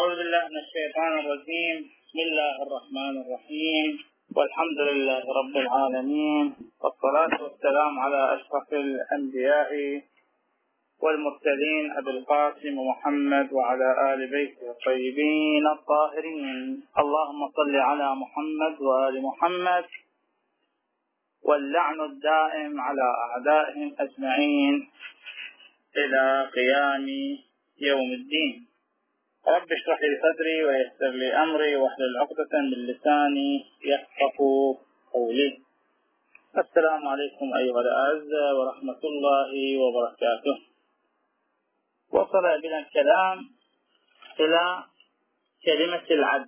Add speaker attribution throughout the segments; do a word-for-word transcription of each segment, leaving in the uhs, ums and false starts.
Speaker 1: أعوذ بالله من الشيطان الرجيم. بسم الله الرحمن الرحيم، والحمد لله رب العالمين، والصلاة والسلام على أشرف الأنبياء والمرسلين أبي القاسم محمد وعلى آل بيته الطيبين الطاهرين. اللهم صل على محمد وآل محمد، واللعن الدائم على أعدائهم أجمعين إلى قيام يوم الدين. رب اشرح لي صدري ويسر لي أمري واحلل عقدة من لساني يفقهوا قولي. السلام عليكم أيها الأعزاء ورحمة الله وبركاته. وصل بنا الكلام إلى كلمة العدل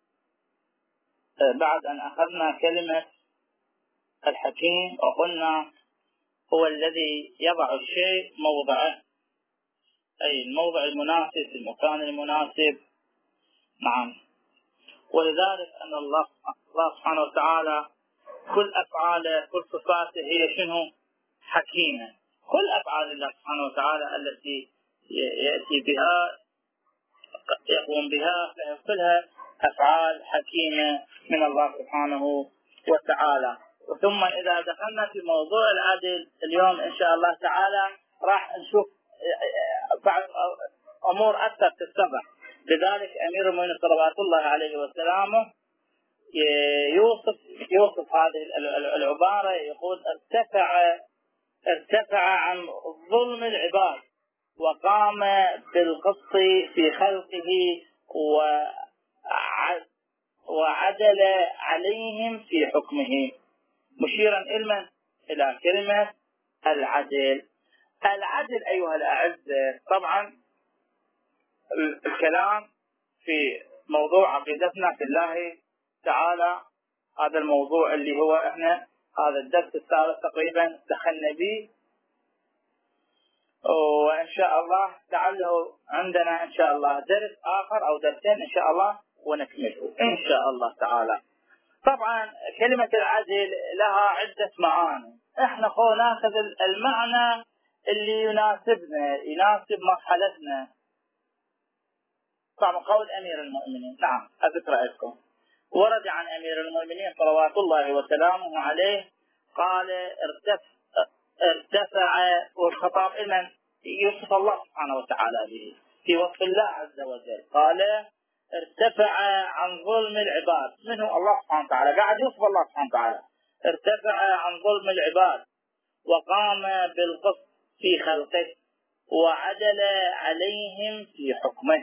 Speaker 1: بعد أن أخذنا كلمة الحكيم، وقلنا هو الذي يضع الشيء موضعه، أي الموضع المناسب في المكان المناسب. نعم، ولذلك أن الله الله سبحانه وتعالى كل أفعاله كل صفاته هي شنو؟ حكيمة. كل أفعال الله سبحانه وتعالى التي يأتي بها يقوم بها فهي كلها أفعال حكيمة من الله سبحانه وتعالى. ثم إذا دخلنا في موضوع العدل اليوم إن شاء الله تعالى راح نشوف بعض أمور أكثر تتضح. لذلك أمير المؤمنين صلوات الله عليه وسلامه يوصف يوصف هذه العبارة، يقول ارتفع ارتفع عن ظلم العباد وقام بالقسط في خلقه وعدل عليهم في حكمه، مشيرا إلى إلى كلمة العدل. العدل أيها الأعزاء، طبعا الكلام في موضوع عقيدتنا في الله تعالى، هذا الموضوع اللي هو احنا هذا الدرس الثالث تقريبا دخلنا به، وإن شاء الله لعله عندنا إن شاء الله درس آخر أو درسين إن شاء الله ونكمله إن شاء الله تعالى. طبعا كلمة العدل لها عدة معاني، احنا خو ناخذ المعنى اللي يناسبنا يناسب مرحلتنا. طبعا قول أمير المؤمنين، نعم أذكر لكم، ورد عن أمير المؤمنين صلوات الله وسلامه عليه قال ارتفع, ارتفع والخطاب لمن يوصف الله سبحانه وتعالى به في وصف الله عز وجل، قال ارتفع عن ظلم العباد. منه الله سبحانه وتعالى قاعد يوصف الله سبحانه وتعالى، ارتفع عن ظلم العباد وقام بالقسط في خلقه وعدل عليهم في حكمه.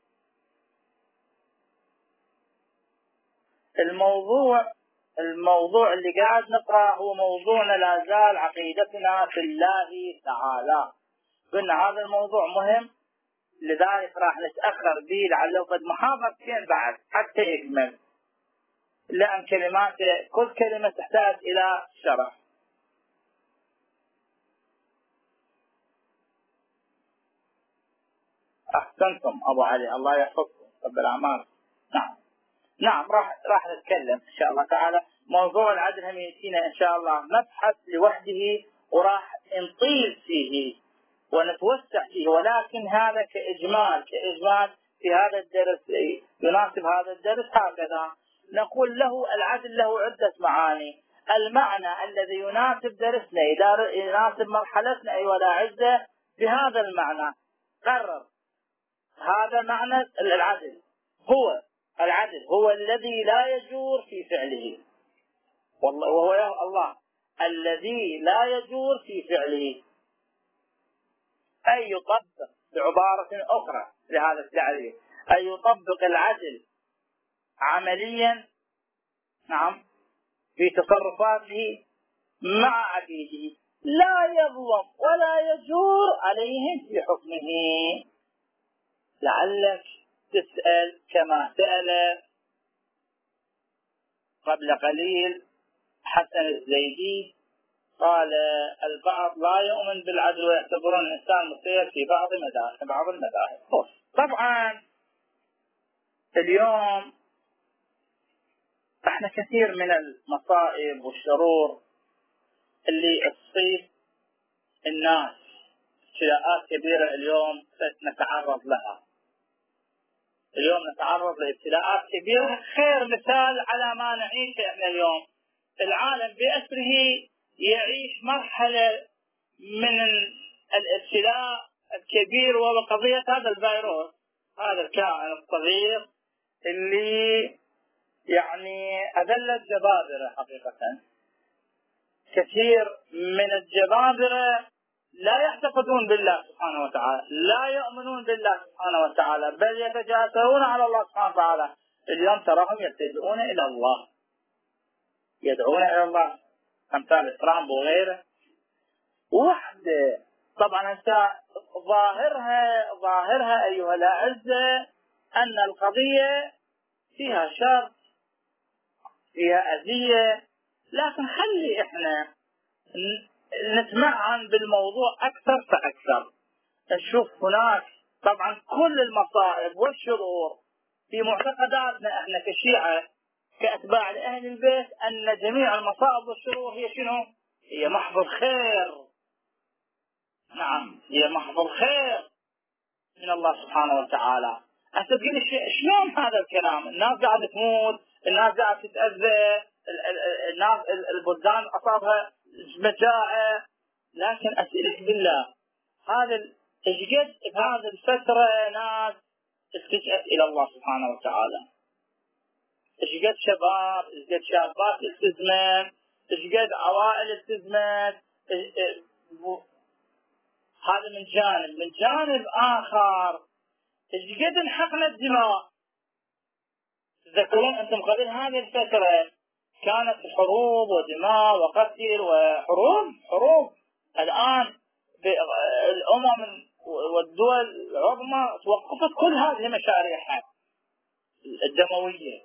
Speaker 1: الموضوع الموضوع اللي قاعد نقرأ هو موضوعنا لا زال عقيدتنا في الله تعالى. قلنا هذا الموضوع مهم، لذلك راح نتأخر به لعله قد محاضرتين بعد حتى يكمل، لأن كلمات كل كلمة تحتاج إلى شرح. أحسنتم أبو علي، الله يحفظكم رب الأعمال. نعم نعم راح راح نتكلم إن شاء الله تعالى. موضوع العدل هم يأتينا إن شاء الله مبحث لوحده، وراح نطيل فيه ونتوسع فيه، ولكن هذا كإجمال كإجمال في هذا الدرس يناسب هذا الدرس. هكذا نقول له العدل له عدة معاني. المعنى الذي يناسب درسنا إذا يناسب مرحلتنا أيها الأعزاء بهذا المعنى قرر. هذا معنى العدل، هو العدل هو الذي لا يجور في فعله، وهو الله الذي لا يجور في فعله، أي يطبق بعبارة أخرى لهذا التعريف، أي يطبق العدل عمليا، نعم، في تصرفاته مع عبيده، لا يظلم ولا يجور عليهم في حكمه. لعلك تسأل كما سأل قبل قليل حسن الزيدي، قال البعض لا يؤمن بالعدل ويعتبرون الإنسان مسير في بعض مذاهب بعض المذاهب. طبعا اليوم احنا كثير من المصائب والشرور اللي تصيب الناس، ابتلاءات كبيرة اليوم نتعرض لها. اليوم نتعرض لابتلاءات كبيرة. خير مثال على ما نعيشه احنا اليوم، العالم بأسره يعيش مرحلة من الابتلاء الكبير، وهو قضية هذا الفيروس، هذا الكائن الصغير اللي يعني أذل الجبابرة حقيقة. كثير من الجبابرة لا يعتقدون بالله سبحانه وتعالى، لا يؤمنون بالله سبحانه وتعالى، بل يتجاسرون على الله سبحانه وتعالى. اليوم تراهم يلتجئون إلى الله، يدعون إلى الله، أمثال ترامب وغيره. وحده طبعا انت ظاهرها ظاهرها أيها الأعزة أن القضية فيها شر، فيها أذية، لكن خلي احنا نتمعن بالموضوع أكثر فأكثر. نشوف هناك طبعا كل المصائب والشرور في معتقداتنا احنا كشيعة كأتباع لأهل البيت، أن جميع المصائب والشرور هي شنو؟ هي محض الخير. نعم، هي محض الخير من الله سبحانه وتعالى. أنت تقول شلون هذا الكلام؟ الناس قاعدة تموت، الناس قاعدة تتأذى، الناس البلدان أصابها مجاعة، لكن أسألك بالله هذا ايش قد بهذه الفترة ناس التجأت إلى الله سبحانه وتعالى؟ ايش قد شباب، ايش قد شابات التزمت، ايش قد عوائل التزمت. هذا من جانب. من جانب آخر ايش قد انحقن الدماء. تذكرون أنتم قبل هذه الفترة كانت حروب ودماء وقتل وحروب حروب. الآن الأمم والدول العظمى توقفت كل هذه مشاريعها الدموية،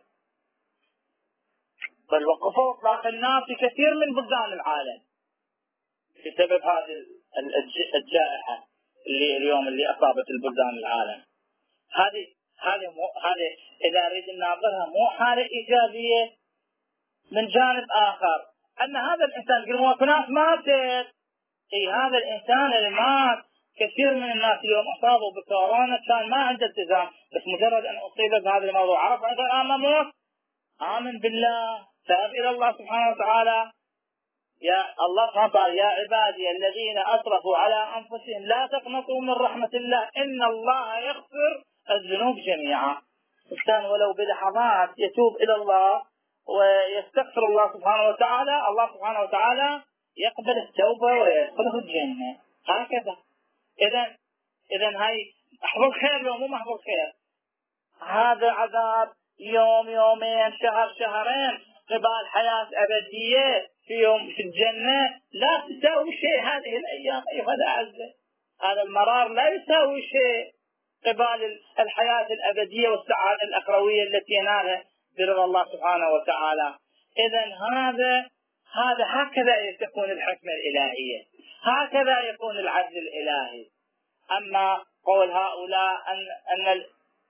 Speaker 1: بل وقفوا إطلاق النار في كثير من بلدان العالم بسبب هذه الجائحة اللي اليوم اللي أصابت البلدان العالم. هذه هذه مو هذه إذا نريد نناظرها مو حالة إيجابية. من جانب آخر أن هذا الإنسان قلنا في ناس ماتت، أي هذا الإنسان اللي مات، كثير من الناس اليوم أصابوا بكورونا كان ما عنده التزام، بس مجرد أن أصيب بهذا الموضوع عرف هذا أمامه، آمن بالله، تاب إلى الله سبحانه وتعالى. يا الله سبحانه وتعالى يا عبادي الذين أسرفوا على أنفسهم لا تقنطوا من رحمة الله إن الله يغفر الذنوب جميعا. الإنسان ولو بلحظات يتوب إلى الله ويستغفر الله سبحانه وتعالى، الله سبحانه وتعالى يقبل التوبة ويدخله الجنة. هكذا. إذا إذا هاي محض خير لو مو محض خير. هذا عذاب يوم يومين شهر شهرين قبال حياة أبدية في يوم في الجنة لا تساوي شيء. هذه الأيام أيها الأعزة هذا المرار لا يساوي شيء قبال الحياة الأبدية والسعادة الأخروية التي ينالها برضا الله سبحانه وتعالى. إذا هذا هذا هكذا تكون الحكمة الإلهية، هكذا يكون العدل الإلهي. أما قول هؤلاء أن أن ال...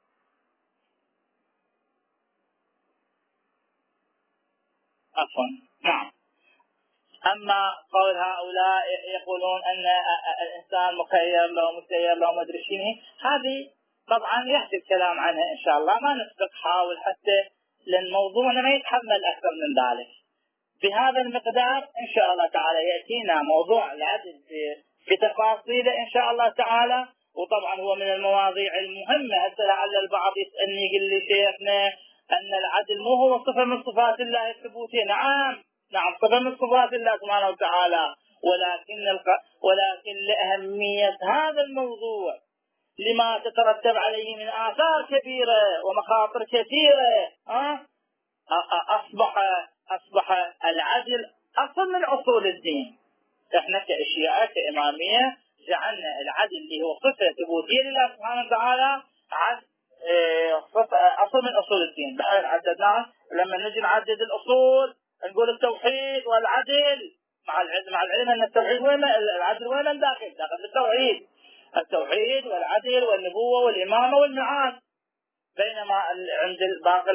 Speaker 1: عفوا نعم أما قول هؤلاء يقولون أن الإنسان مخير له مسير له مدري شنو، هذه طبعا يحكي الكلام عنها إن شاء الله، ما نسبق حاول حتى لأن موضوعنا ما يتحمل أكثر من ذلك. بهذا المقدار إن شاء الله تعالى يأتينا موضوع العدل بتفاصيله إن شاء الله تعالى. وطبعا هو من المواضيع المهمة. هسه لعل البعض يسألني يقول لي شيخنا أن العدل مو هو صفة من صفات الله الثبوتية. نعم نعم صفة من صفات الله سبحانه وتعالى، ولكن الق... ولكن لأهمية هذا الموضوع لما تترتب عليه من آثار كبيرة ومخاطر كثيرة أه؟ أصبح أصبح العدل أصل من أصول الدين. إحنا كأشياء كإمامية جعلنا العدل اللي هو صفة ثبوتية لله سبحانه وتعالى أصل من أصول الدين. بحيث عددناه لما نجي نعدد الأصول نقول التوحيد والعدل مع العلم مع العلم أن التوحيد وين العدل وين داخل داخل التوحيد التوحيد والعدل والنبوة والإمامة والمعاد. بينما عند باقي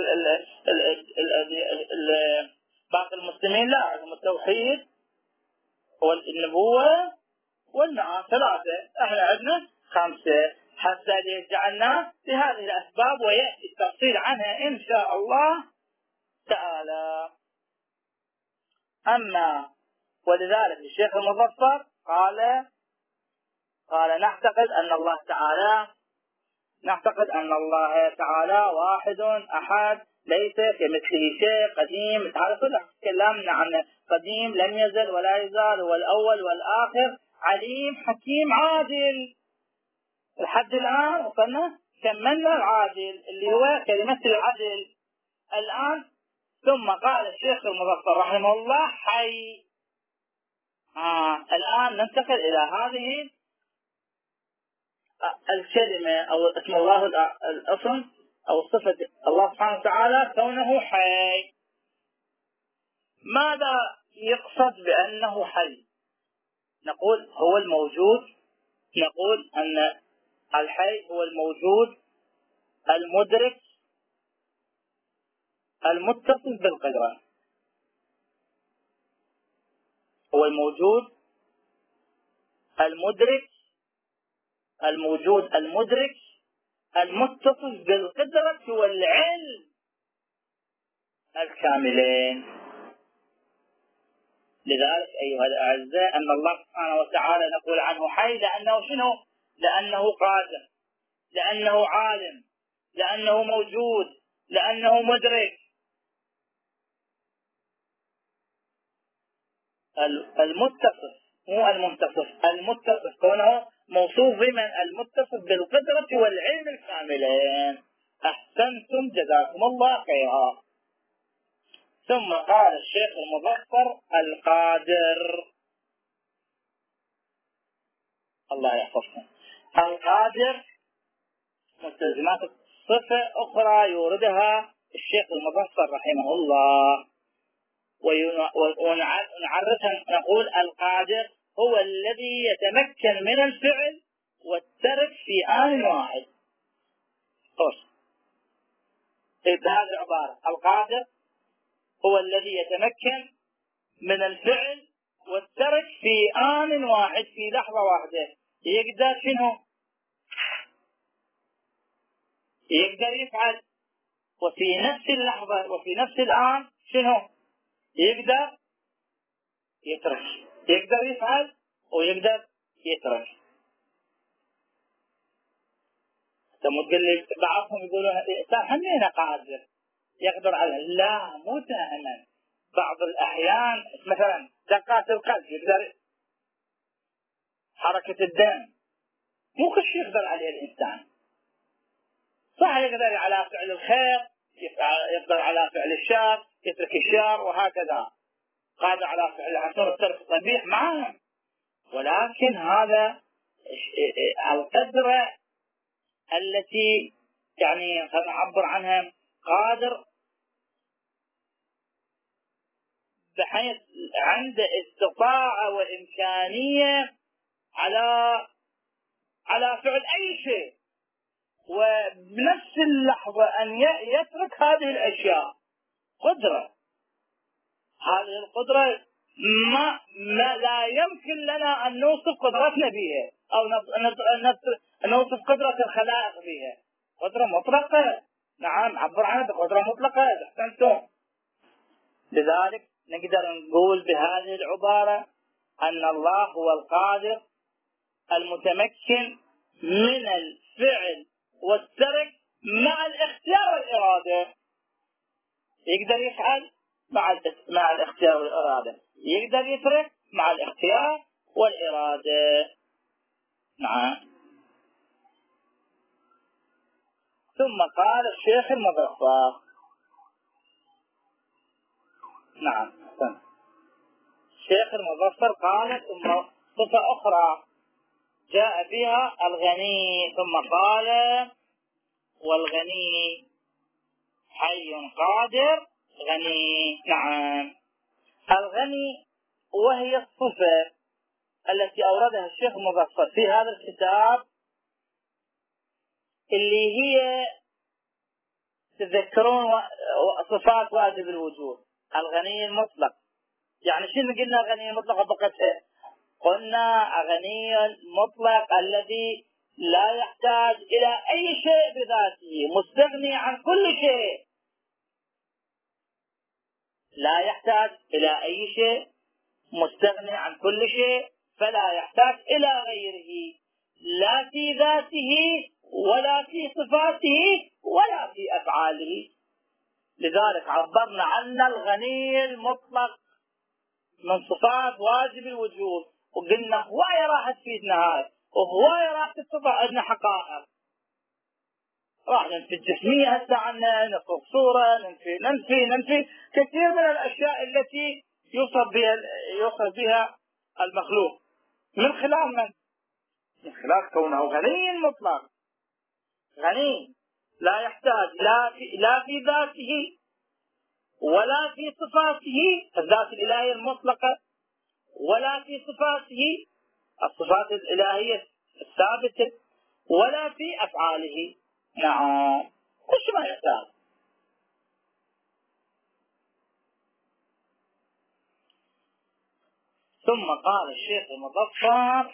Speaker 1: باقي المسلمين لا عندهم التوحيد والنبوة والمعاد ثلاثة، احنا عندنا خمسة. حتى يجعلنا بهذه الأسباب، ويأتي التفصيل عنها إن شاء الله تعالى. أما ولذلك الشيخ المظفر قال قال نعتقد أن الله تعالى نعتقد أن الله تعالى واحد أحد ليس كمثله شيء، قديم. هذا كله تكلمنا عنه، قديم لم يزل ولا يزال، هو الأول والآخر، عليم حكيم عادل. لحد الآن وصلنا كملنا العادل اللي هو كلمة العدل الآن. ثم قال الشيخ المظفر رحمه الله حي. آه الآن ننتقل إلى هذه الكلمة أو اسم الله الاسم أو صفة الله سبحانه وتعالى كونه حي. ماذا يقصد بأنه حي؟ نقول هو الموجود، نقول أن الحي هو الموجود المدرك المتصل بالقدرة، هو الموجود المدرك الموجود المدرك المتصل بالقدرة والعلم الكاملين. لذلك أيها الأعزاء أن الله سبحانه وتعالى نقول عنه حي لأنه شنو؟ لأنه قادر، لأنه عالم، لأنه موجود، لأنه مدرك. المتصف مو المنتصف، المتصف كونه موصوف بمن؟ المتصف بالقدرة والعلم الكاملين. أحسنتم جزاكم الله خيرا. ثم قال الشيخ المظفر القادر. الله يحفظكم. القادر مستلزمات صفة أخرى يوردها الشيخ المظفر رحمه الله ونعرفها، نقول القادر هو الذي يتمكن من الفعل والترك في آن واحد. بهذه العبارة القادر هو الذي يتمكن من الفعل والترك في آن واحد، في لحظة واحدة. يقدر شنو؟ يقدر يفعل، وفي نفس اللحظة وفي نفس الآن شنو؟ يقدر يترك. يقدر يفعل ويقدر يترك. ثم تقول لي بعضهم يقولون همين قادر يقدر على، لا مو دائما. بعض الأحيان مثلا دقات القلب يقدر، حركة الدم مو كل شيء يقدر عليه الإنسان. صح يقدر على فعل الخير، يقدر على فعل الشر، يترك الشر، وهكذا. قادر على فعل الحسن والترك القبيح معه. ولكن هذا القدرة التي يعني نعبر عنها قادر بحيث عنده استطاعة وإمكانية على على فعل أي شيء، وبنفس اللحظة أن يترك هذه الأشياء. قدرة، هذه القدرة ما, ما لا يمكن لنا أن نوصف قدرتنا بها أو نوصف قدرة الخلائق بها. قدرة مطلقة، نعم عبر عنها بقدرة مطلقة. أحسنتم. لذلك نقدر نقول بهذه العبارة أن الله هو القادر المتمكن من الفعل والترك مع الاختيار والإرادة. يقدر يفعل مع مع الاختيار والإرادة، يقدر يترك مع الاختيار والإرادة. نعم. ثم قال الشيخ المظفر، نعم الشيخ المظفر قال ثم صفة أخرى جاء بها الغني، ثم قال والغني حي قادر غني. نعم الغني، وهي الصفة التي أوردها الشيخ المظفر في هذا الكتاب، اللي هي تذكرون صفات واجب الوجود. الغني المطلق، يعني شنو قلنا الغني المطلق؟ بقت قلنا الغني المطلق الذي لا يحتاج إلى أي شيء بذاته، مستغني عن كل شيء، لا يحتاج إلى أي شيء، مستغني عن كل شيء، فلا يحتاج إلى غيره، لا في ذاته ولا في صفاته ولا في أفعاله. لذلك عبرنا عن الغني المطلق من صفات واجب الوجود، وقلنا هواية راح تفيدنا هاي، وهواية راح تتضح لنا حقائق، راح ننفي الجسمية هسه عنا، نصف صورة، ننفي ننفي ننفي كثير من الأشياء التي يوصف بها يوصف بها المخلوق، من خلال من؟ من خلال كونه غني مطلق، غني لا يحتاج لا في لا في ذاته ولا في صفاته، الذات الإلهية المطلقة، ولا في صفاته الصفات الإلهية الثابتة، ولا في أفعاله. نعم، وش ما يحتاج. ثم قال الشيخ المظفر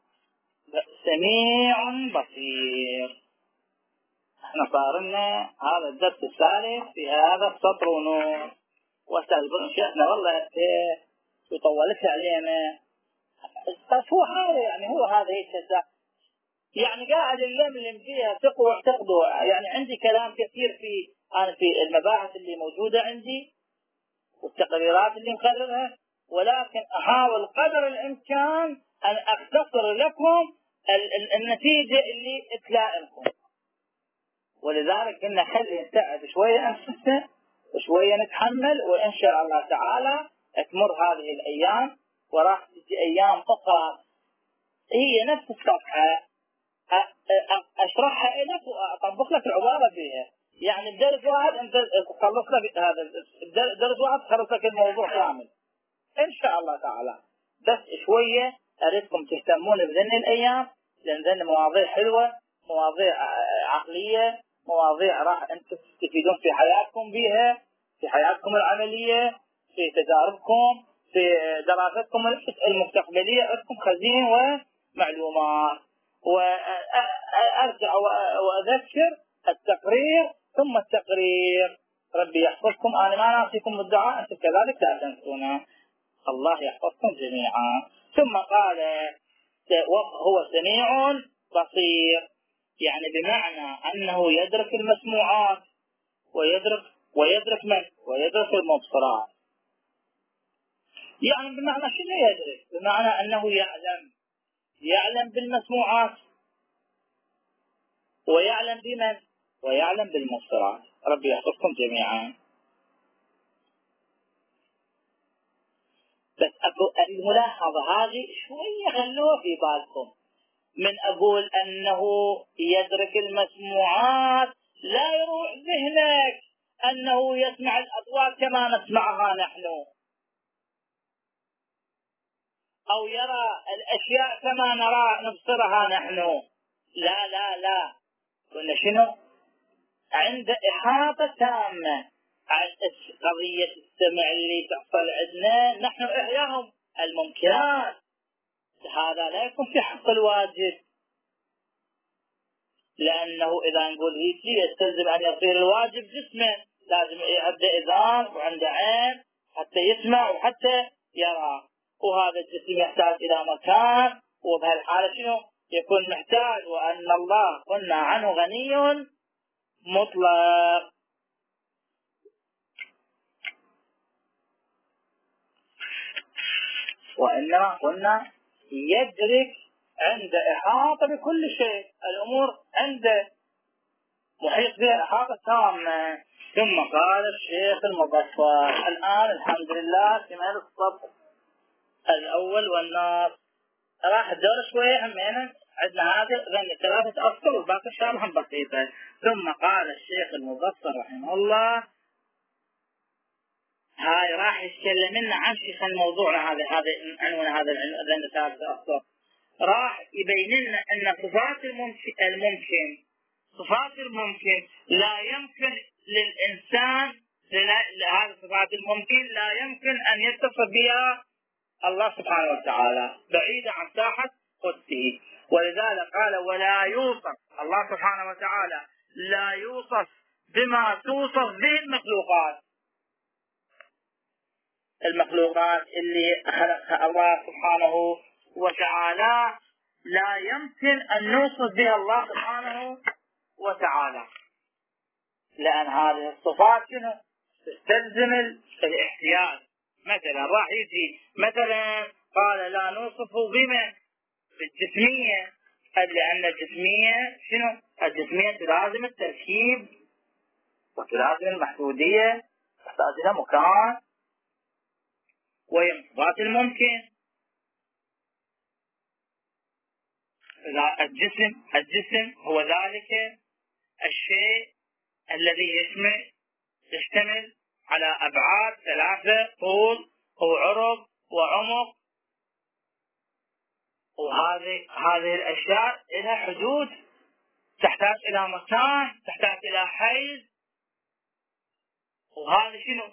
Speaker 1: سميع بصير. احنا صارنا هذا الدرس الثالث في هذا السطر ونور، واستاذن شيخنا والله يطولت علينا، بس هو هذا يعني هو هذا هيك يعني قاعد نلملم فيها تقوى تقضوا. يعني عندي كلام كثير في انا في المباحث اللي موجوده عندي والتقريرات اللي مقررها، ولكن احاول قدر الامكان ان اختصر لكم النتيجه اللي تلائمكم، ولذلك إن خلي نتعب شويه انفسنا وشويه نتحمل، وان شاء الله تعالى تمر هذه الايام وراح تجي ايام اخرى هي نفس الصفحه اشرحها لك واطبق لك العباره فيها. يعني بدرس واحد انت تخلص لك هذا درس واحد تخلص لك الموضوع كامل ان شاء الله تعالى. بس شويه اريدكم تهتمون بذن الايام، لان ذن مواضيع حلوه، مواضيع عقليه، مواضيع راح انتم تستفيدون في حياتكم بها، في حياتكم العمليه، في تجاربكم، في دراستكم المستقبليه، عندكم خزين ومعلومات. وأرجع وأذكر التقرير ثم التقرير. ربي يحفظكم، أنا ما ناسيكم الدعاء، أنتم كذلك لا تنسونا. الله يحفظكم جميعا. ثم قال هو سميع بصير، يعني بمعنى أنه يدرك المسموعات ويدرك ويدرك من؟ ويدرك المبصرات. يعني بمعنى شنو يدرك؟ بمعنى أنه يعلم يعلم بالمسموعات ويعلم بمن؟ ويعلم بالمبصرات. ربي يحفظكم جميعا. بس الملاحظة هذه شوية خلوها في بالكم، من أقول أنه يدرك المسموعات لا يروح ذهنك أنه يسمع الأصوات كما نسمعها نحن، أو يرى الأشياء كما نرى نبصرها نحن. لا لا لا، قلنا شنو؟ عند إحاطة تامة عن قضية السمع اللي تحصل عندنا نحن إحياهم الممكنات. هذا لا يكون في حق الواجب، لأنه إذا نقول هيك يستلزم أن يصير الواجب جسما، لازم عنده إذان وعنده عين حتى يسمع وحتى يرى، وهذا الجسم يحتاج إلى مكان، وبهالحالة شنو يكون محتاج؟ وأن الله قلنا عنه غني مطلق. وإنما قلنا يدرك عند إحاطة بكل شيء، الأمور عنده محيط بها إحاطة تامة. ثم قال الشيخ المظفر الآن الحمد لله كمال الصف الأول والناس راح الدور شوية همينا عندنا هذا غني ثلاثة أسطر وباقي شرح بسيطة. ثم قال الشيخ المظفر رحمه الله هاي راح يتكلم لنا عن شيخ الموضوع هذا هذا عنوان هذا العنوان ثلاثة أسطر، راح يبين لنا أن صفات الممكن الممكن صفات الممكن لا يمكن للإنسان هذه صفات الممكن لا يمكن أن يتصف بها الله سبحانه وتعالى، بعيدة عن ساحة قدسه. ولذلك قال ولا يوصف الله سبحانه وتعالى لا يوصف بما توصف به المخلوقات. المخلوقات اللي خلقها الله سبحانه وتعالى لا يمكن أن نوصف بها الله سبحانه وتعالى، لأن هذه الصفات شنو؟ تستلزم الاحتياج. مثلا راح يجي مثلا قال لا نوصفه بما بالجسمية، لأن الجسمية شنو؟ الجسمية تلازم التركيب وتلازم المحدودية، تحتاج إلى مكان وينصبات الممكن. الجسم الجسم هو ذلك الشيء الذي يشمل يشتمل على أبعاد ثلاثة، طول وعرض وعمق، وهذه هذه الأشياء لها حدود، تحتاج إلى مكان، تحتاج إلى حيز. وهذا شنو؟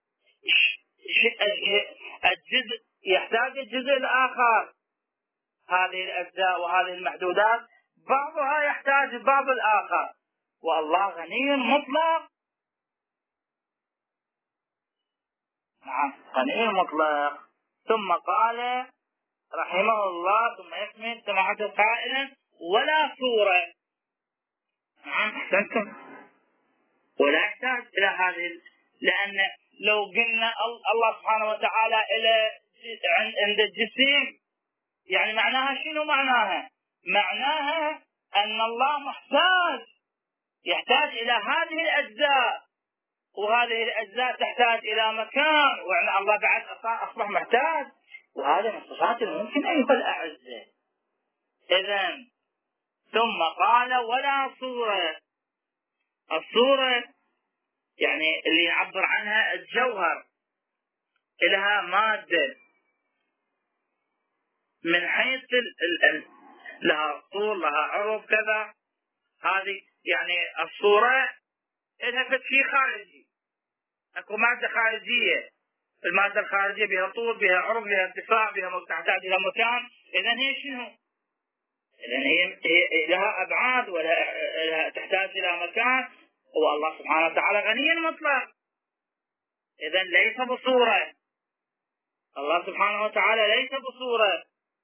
Speaker 1: الجزء يحتاج الجزء الآخر. هذه الأجزاء وهذه المحدودات بعضها يحتاج البعض الآخر، والله غني مطلق. نعم غني مطلق. ثم قال رحمه الله ثم يكمل سماحة قائلا ولا صورة. نعم أحسنتم، ولا يحتاج إلى هذه، لأن لو قلنا الله سبحانه وتعالى إلى عند الجسم يعني معناها شنو؟ معناها معناها أن الله محتاج، يحتاج إلى هذه الأجزاء، وهذه الأجزاء تحتاج إلى مكان، وأن الله بعد أصبح محتاج، وهذا من الصفات الممكن أيها الأعزة. إذن ثم قال ولا صورة. الصورة يعني اللي يعبر عنها الجوهر، لها مادة من حيث ال... لها طول لها عرض كذا. هذه يعني الصورة لها شيء خارجي، اكو مادة خارجية، المادة الخارجية بها طول بها عرض بها ارتفاع بها تحتاج الى مكان. اذا هي شنو؟ اذا هي... هي لها ابعاد ولا تحتاج الى مكان، والله سبحانه وتعالى غني مطلق. اذا ليس بصورة، الله سبحانه وتعالى ليس بصورة،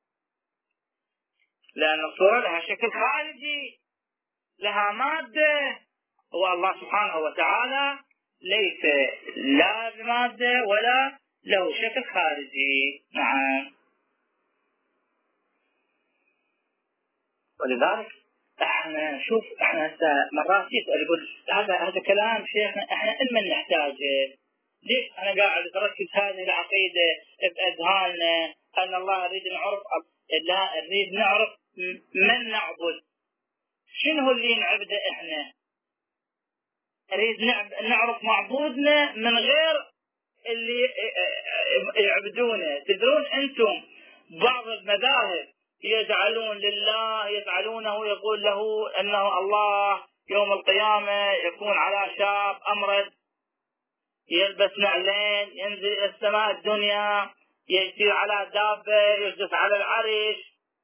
Speaker 1: لأن الصورة لها شكل خارجي لها مادة، والله سبحانه وتعالى ليس لا بمادة ولا له شكل خارجي. نعم. ولذلك احنا شوف احنا مرات يسأل يقول هذا هذا كلام شيخنا احنا علما نحتاجه، ليش انا قاعد اركز هذه العقيدة باذهاننا ان الله يريد نعرف؟ لا نريد نعرف من نعبد، شنو اللي نعبده احنا، نريد نعرف معبودنا من غير اللي يعبدونه. تدرون انتم بعض المذاهب يجعلون لله يجعلونه يقول له انه الله يوم القيامة يكون على شاب امرد يلبس نعلين ينزل الى السماء الدنيا يجري على دابة يجلس على العرش.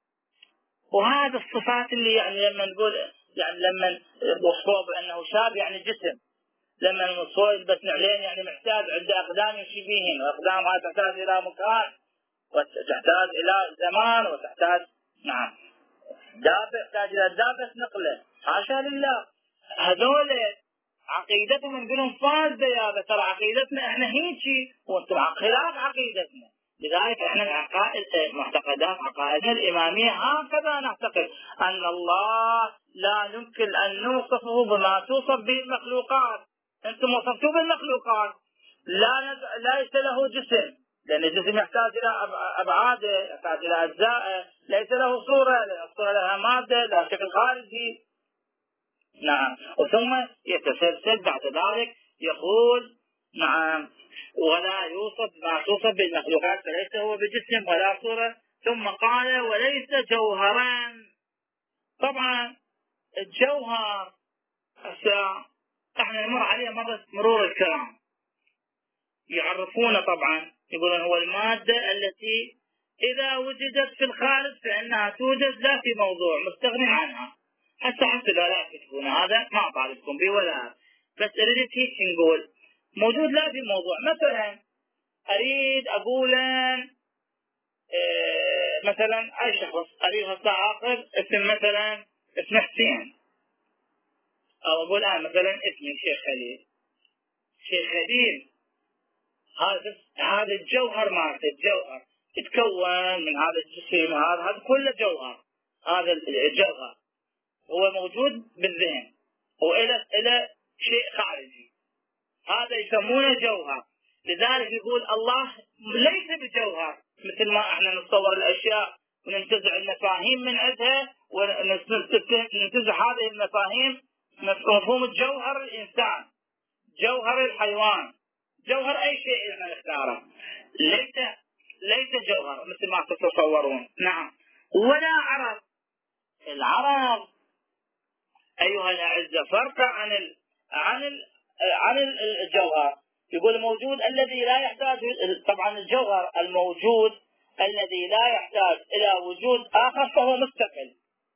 Speaker 1: وهذا الصفات اللي يعني لما نقول يعني لما وصفوه بانه شاب يعني جسم، لما وصفوه يلبس نعلين يعني محتاج عنده اقدام يمشي بهن، واقدامها تحتاج الى مكان وتحتاج الى زمان وتحتاج نعم دابة تحتاج الى دابة نقله. حاشا لله، هذول عقيدتهم نقولهم فاسده يا ترى عقيدتنا احنا هيجي وانتم خلاف عقيدتنا. لذلك احنا العقائد معتقدات عقائدنا الاماميه هكذا نعتقد ان الله لا يمكن ان نوصفه بما توصف به المخلوقات. انتم وصفتوه بالمخلوقات، لا نز... ليس له جسم، لان الجسم يحتاج الى ابعاده يحتاج الى اجزاء، ليس له صوره، لان الصوره لها ماده لها شكل خارجي. نعم. وثم يتسلسل بعد ذلك يقول نعم ولا يوصف ما توصف بالمخلوقات فليس هو بجسم ولا صورة. ثم قال وليس جوهرا. طبعا الجوهر هسه احنا نمر عليه مرة مرور الكرام، يعرفونه طبعا يقولون هو المادة التي إذا وجدت في الخارج فإنها توجد لا في موضوع مستغني عنها. حتى حتى لو لا تكتبون هذا ما طالبكم به ولا، بس أريد هيك نقول موجود لا في موضوع. مثلا أريد أقول إيه مثلا أي شخص أريد هسه آخر اسم مثلا اسم حسين، أو أقول أنا مثلا اسمي شيخ خليل. شيخ خليل هذا هذا الجوهر مالته، الجوهر يتكون من هذا الجسم، هذا هذا كله جوهر. هذا الجوهر هو موجود بالذهن وإلى إلى شيء خارجي، هذا يسمونه جوهر. لذلك يقول الله ليس بجوهر مثل ما احنا نتصور الاشياء وننتزع المفاهيم من عندها وننتزع هذه المفاهيم. مفهوم الجوهر الانسان، جوهر الحيوان، جوهر اي شيء احنا نختاره، ليس ليس جوهر مثل ما تتصورون. نعم. ولا عرض. العرض ايها الاعزه فرق عن ال عن ال عن الجوهر. يقول موجود الذي لا يحتاج، طبعا الجوهر الموجود الذي لا يحتاج الى وجود اخر فهو مستقل.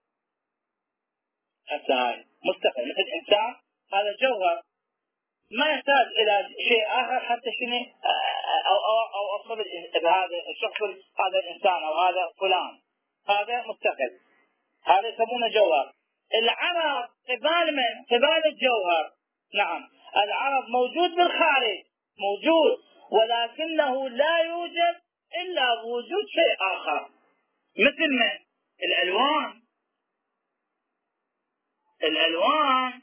Speaker 1: هسه مستقل مثل الانسان، هذا جوهر ما يحتاج الى شيء اخر حتى شنو او او او اصل هذا الشخص، هذا الانسان او هذا فلان، هذا مستقل، هذا يسمونه جوهر. العرض قبال من؟ قبال الجوهر. نعم. العرض موجود بالخارج، موجود، ولكنه لا يوجد الا بوجود شيء اخر. مثل من؟ الالوان. الالوان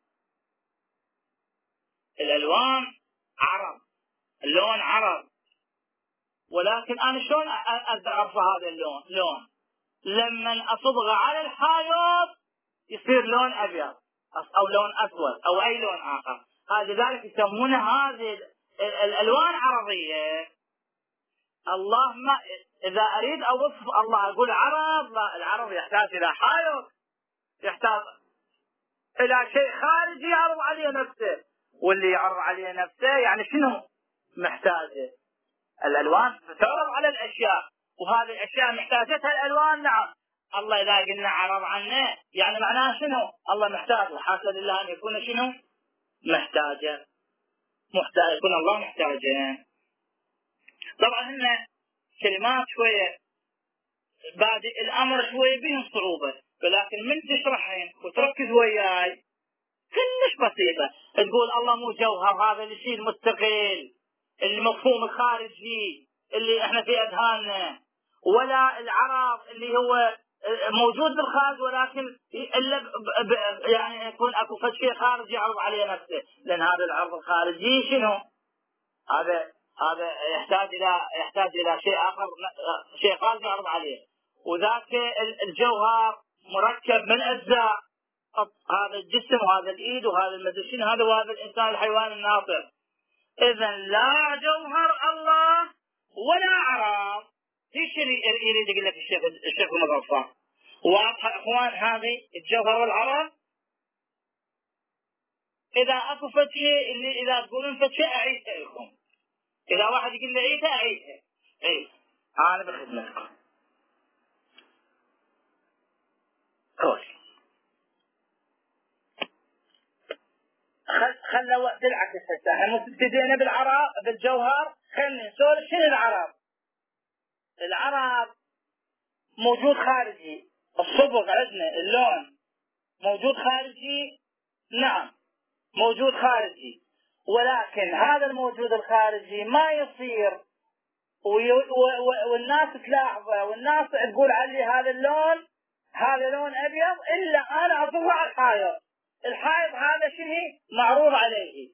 Speaker 1: الالوان عرض، اللون عرض، ولكن انا شلون اقدر اعرف هذا اللون؟ لون لما اصبغه على الحائط يصير لون ابيض او لون اسود او اي لون اخر. هذا ذلك يسمونه هذه الالوان عرضيه. الله ما اذا اريد اوصف الله اقول عرض، لا، العرض يحتاج الى حائط، يحتاج الى شيء خارجي يعرض عليه نفسه، واللي يعرض عليه نفسه يعني شنو محتاجه؟ الالوان تعرض على الاشياء، وهذه الاشياء محتاجتها الالوان. نعم. الله اذا قلنا عرض عنه يعني معناه شنو؟ الله محتاج، وحاشا لله ان يكون شنو؟ محتاجه. محتاج يكون الله محتاجه. طبعا هن كلمات شويه بادئ الامر شويه بهم صعوبه، ولكن من تشرحين وتركز وياي كلش بسيطه. تقول الله مو جوهر، هذا الشيء المستقل المفهوم الخارجي اللي احنا في اذهاننا، ولا العرض اللي هو موجود بالخارج ولكن الا يعني يكون اكو شيء خارجي يعرض عليه نفسه، لان هذا العرض الخارجي شنو؟ هذا هذا يحتاج الى يحتاج الى شيء اخر، شيء خارجي يعرض عليه. وذاك الجوهر مركب من اجزاء، هذا الجسم وهذا الايد وهذا المدرسين هذا وهذا الانسان الحيوان الناطق. اذا لا جوهر الله ولا عرض. ايش يريد يقول لك الشيخ الشيخ المظفر؟ واضحه اخوان هذه الجوهر والعرض. اذا اكو فد شيء اللي اذا تقولون فد شيء اعيدها لكم، اذا واحد يقول لي عيدها اعيدها. اي انا بخدمتكم. كويس. خل خلنا وقت العكس هسه. احنا ابتدينا بالعرض بالجوهر، خلينا نسولف شنو العرض. العرض موجود خارجي، الصبغ عندنا اللون موجود خارجي. نعم موجود خارجي، ولكن هذا الموجود الخارجي ما يصير والناس تلاحظه والناس تقول علي هذا اللون هذا لون ابيض الا انا اصبغه على الحائط. الحائط هذا شنو معروض عليه؟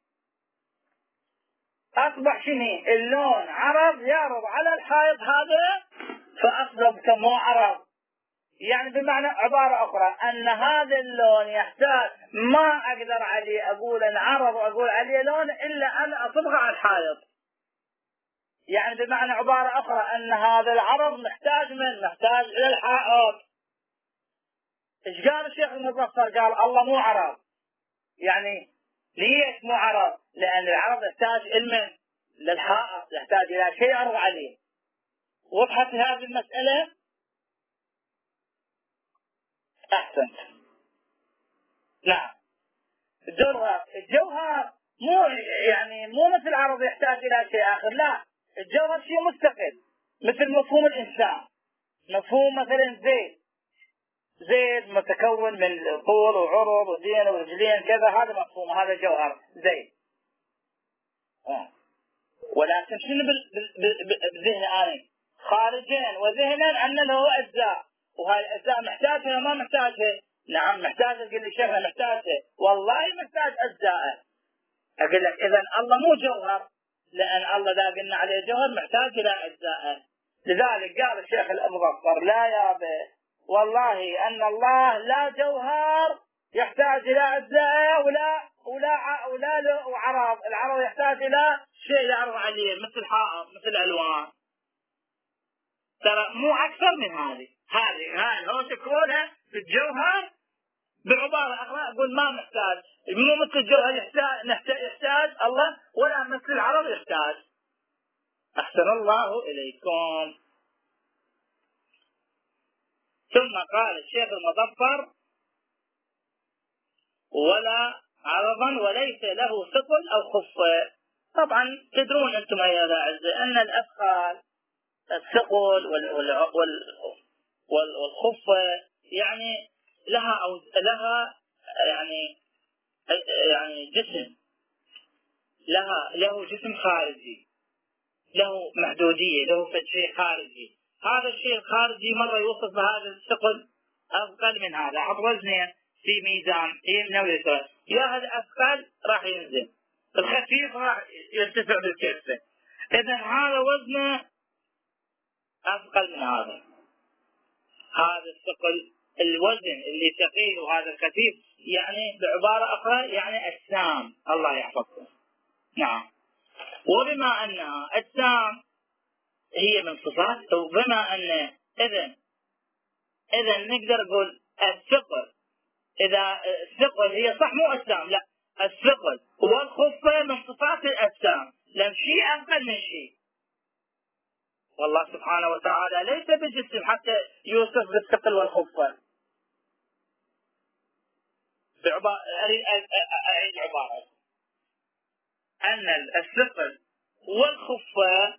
Speaker 1: اصبح شنو؟ اللون عرض يعرض على الحائط هذا، فاصبح كمو عرض. يعني بمعنى عبارة أخرى أن هذا اللون يحتاج ما أقدر عليه أقول انعرض وأقول عليه لون إلا أن أصبغه على الحائط. يعني بمعنى عبارة أخرى أن هذا العرض محتاج من؟ محتاج إلى الحائط. إيش قال الشيخ المظفر؟ قال الله مو عرض. يعني ليش مو عرض؟ لأن العرض يحتاج إلى للحائط، يحتاج إلى شيء يعرض عليه، وضحت هذه المسألة؟ أحسنت. نعم. الجوهر الجوهر مو يعني مو مثل العرض يحتاج إلى شيء آخر، لا، الجوهر شيء مستقل، مثل مفهوم الإنسان. مفهوم مثلا زيد زيد متكون من طول وعرض ودين ورجلين كذا، هذا مفهوم، هذا جوهر زيد. آه. ولكن شنو بالذهن أنا؟ خارجين وذهنا أن له أجزاء، وهاي الأجزاء محتاجها ما محتاجها؟ نعم محتاجة. قل لي شغلة محتاجة، والله محتاج أجزاء. أقول لك إذن الله مو جوهر، لأن الله ذا قلنا عليه جوهر محتاج إلى أجزاء. لذلك قال الشيخ المظفر لا يا به والله أن الله لا جوهر يحتاج إلى أجزاء ولا ولا ولا وعرض. العرض يحتاج إلى شيء يعرض عليه مثل حائط مثل ألوان، ترى مو أكثر من هذه. هذه هاي هو تكونها في الجوهر بعبارة أخرى أقول ما محتاج، مو مثل الجوهر يحتاج يحتاج الله، ولا مثل العرض يحتاج. أحسن الله إليكم. ثم قال الشيخ المظفر ولا عرضا وليس له ثقل أو خفة. طبعا تدرون أنتم أيها الأعزاء أن الأثقال الثقل والخفة يعني لها أو لها يعني يعني جسم، لها له جسم خارجي، له محدودية، له شيء خارجي. هذا الشيء الخارجي مرة يوصف بهذا الثقل أثقل من هذا. حط وزنين في ميزان يمنع يا هذا أثقل راح ينزل، الخفيف راح يرتفع بالكفة. إذن هذا وزنه أثقل من هذا. هذا الثقل الوزن اللي ثقيل وهذا الخفيف، يعني بعبارة أخرى يعني أجسام. الله يحفظكم. نعم. وبما أنها أجسام هي من صفات، وبما أن إذن إذن نقدر نقول الثقل، إذا الثقل هي صح مو أجسام، لا، الثقل والخفة من صفات الأجسام، لم شيء أقل من شيء. والله سبحانه وتعالى ليس بجسم حتى يوصف بالثقل والخفة. أعيد العبارة، أن الثقل والخفة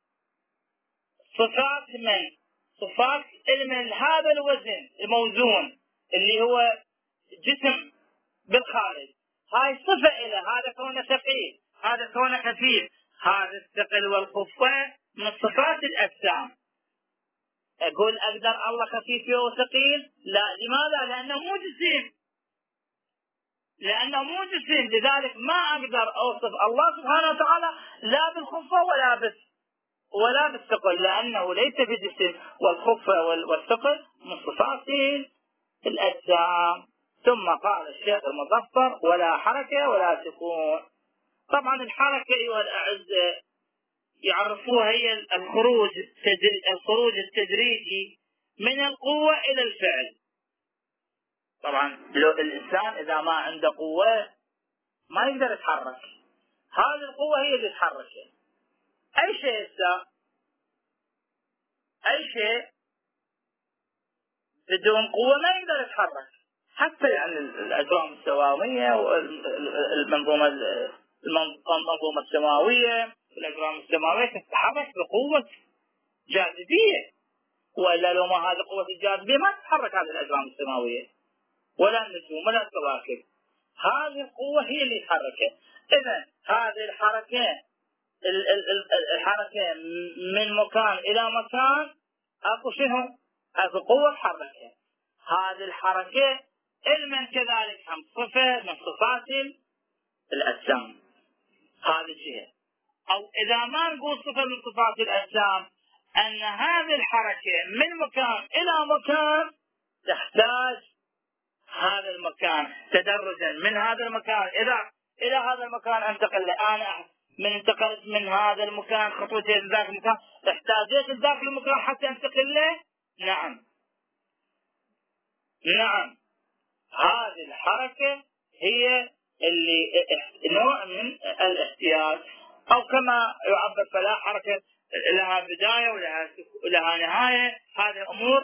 Speaker 1: صفات من صفات من هذا الوزن الموزون اللي هو جسم بالخارج. هاي صفة إلى هذا كونه ثقيل، هذا كونه خفيف. هذا الثقل والخفة من صفات الأجسام. أقول أقدر الله خفيف وثقيل؟ لا. لماذا؟ لأنه مو جسم، لأنه مو جسم. لذلك ما أقدر أوصف الله سبحانه وتعالى لا بالخفة ولا بس ولا بالثقل، لأنه ليس بجسم، والخفة والثقل من صفات الأجسام. ثم قال الشيخ المظفر ولا حركة ولا سكون. طبعا الحركة أيها الأعزاء يعرفوها هي الخروج الخروج التدريجي من القوة إلى الفعل. طبعا لو الإنسان إذا ما عنده قوة ما يقدر يتحرك، هذه القوة هي اللي تحركه. أي شيء يسا أي شيء بدون قوة ما يقدر يتحرك. حتى يعني الأجرام السماوية والمنظومة المنظومة السماوية الأجرام السماوية تتحرك بقوة جاذبية، وإلا لو ما هذه قوة الجاذبية ما تتحرك هذه الأجرام السماوية ولا النجوم ولا الكواكب. هذه القوة هي اللي تحركها. إذن هذه الحركة الحركة من مكان إلى مكان أكو شنو؟ أكو قوة تحركها. هذه الحركة علما كذلك هم صفة من صفات الأجسام. هذه الجهة. أو إذا ما نقول صفة من صفات الأجسام، أن هذه الحركة من مكان إلى مكان تحتاج هذا المكان تدرجا من هذا المكان إلى إلى هذا المكان أنتقل. أنا من انتقلت من هذا المكان خطوتين ذاك المكان، احتاجت ذاك المكان حتى انتقل له. نعم نعم هذه الحركة هي اللي نوع من الاحتياج، أو كما يعبر فلا حركة لها بداية ولها لها نهاية. هذه أمور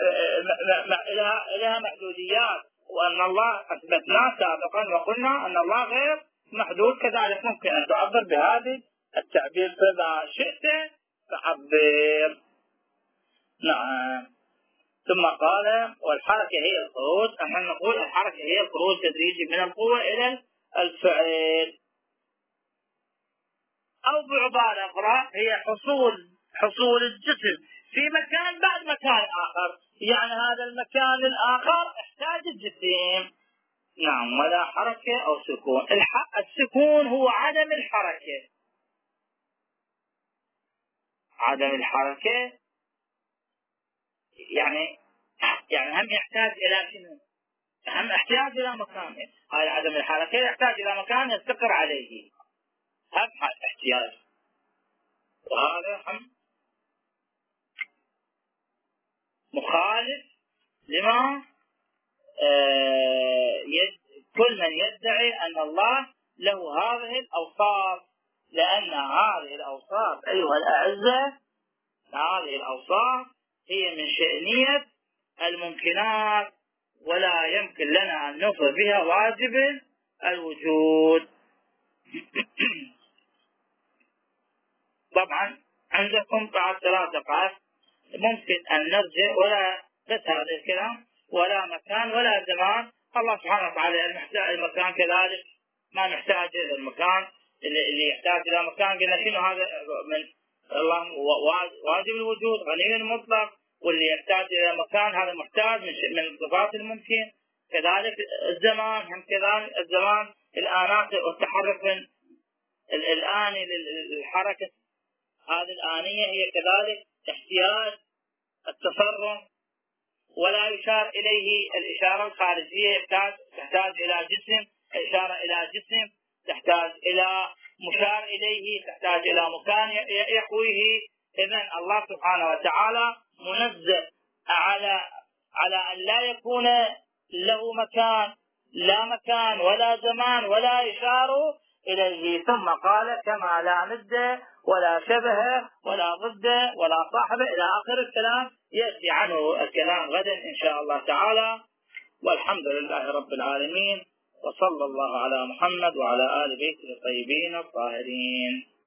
Speaker 1: لها محدوديات، وأن الله أثبتناه سابقا وقلنا أن الله غير محدود. كذلك ممكن أن تعبر بهذه التعبير فإذا شئت تعبر. نعم. ثم قال والحركة هي الخروج. نحن نقول الحركة هي الخروج تدريجي من القوة إلى الفعل، أو بعبارة أخرى هي حصول حصول الجسم في مكان بعد مكان آخر، يعني هذا المكان الآخر احتاج الجسم. نعم. ولا حركة أو سكون. السكون هو عدم الحركة. عدم الحركة يعني يعني هم يحتاج إلى شنو؟ هم احتاج إلى مكان. هذا عدم الحركة يحتاج إلى مكان يستقر عليه، هم احتياج. وهذا هم مخالف لما آه يد كل من يدعي أن الله له هذه الأوصاف، لأن هذه الأوصاف أيها الأعزة، هذه الأوصاف هي من شأنية الممكنات، ولا يمكن لنا أن نفرض بها واجب الوجود. طبعا عندكم بعد ثلاث دقائق ممكن أن نرجع، ولا بس هذا الكلام، ولا مكان ولا زمان. الله سبحانه وتعالى المكان كذلك ما نحتاج إلى المكان. اللي يحتاج إلى مكان قلنا شنو؟ هذا من الله واجب الوجود غني مطلق، واللي يحتاج إلى مكان هذا محتاج من صفات الممكن. كذلك الزمان هم كذلك، الزمان الآنات والتحرك من الآني للحركة، هذه الآنية هي كذلك احتياج التصرف. ولا يشار إليه الإشارة الخارجية، يحتاج تحتاج إلى جسم، إشارة إلى جسم تحتاج إلى مشار إليه، تحتاج إلى مكان يحويه. إذن الله سبحانه وتعالى منزه على على أن لا يكون له مكان، لا مكان ولا زمان ولا إشارة إليه. ثم قال كما لا ند ولا شبه ولا ضد ولا صاحب إلى آخر الكلام. يأتي عنه الكلام غدا إن شاء الله تعالى. والحمد لله رب العالمين، وصلى الله على محمد وعلى آل بيته الطيبين الطاهرين.